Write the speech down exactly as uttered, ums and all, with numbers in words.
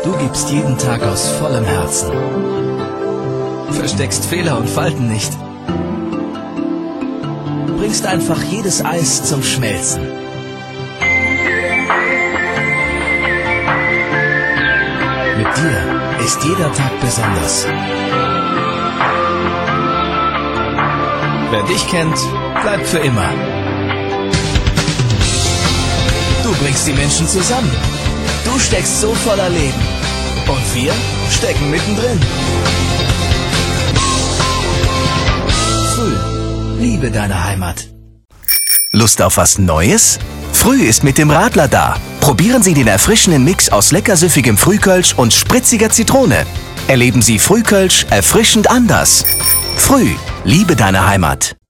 Du gibst jeden Tag aus vollem Herzen. Versteckst Fehler und Falten nicht. Bringst einfach jedes Eis zum Schmelzen. Mit dir ist jeder Tag besonders. Wer dich kennt, bleibt für immer. Du bringst die Menschen zusammen. Du steckst so voller Leben. Und wir stecken mittendrin. Früh. Liebe deine Heimat. Lust auf was Neues? Früh ist mit dem Radler da. Probieren Sie den erfrischenden Mix aus leckersüffigem Frühkölsch und spritziger Zitrone. Erleben Sie Frühkölsch erfrischend anders. Früh. Liebe deine Heimat.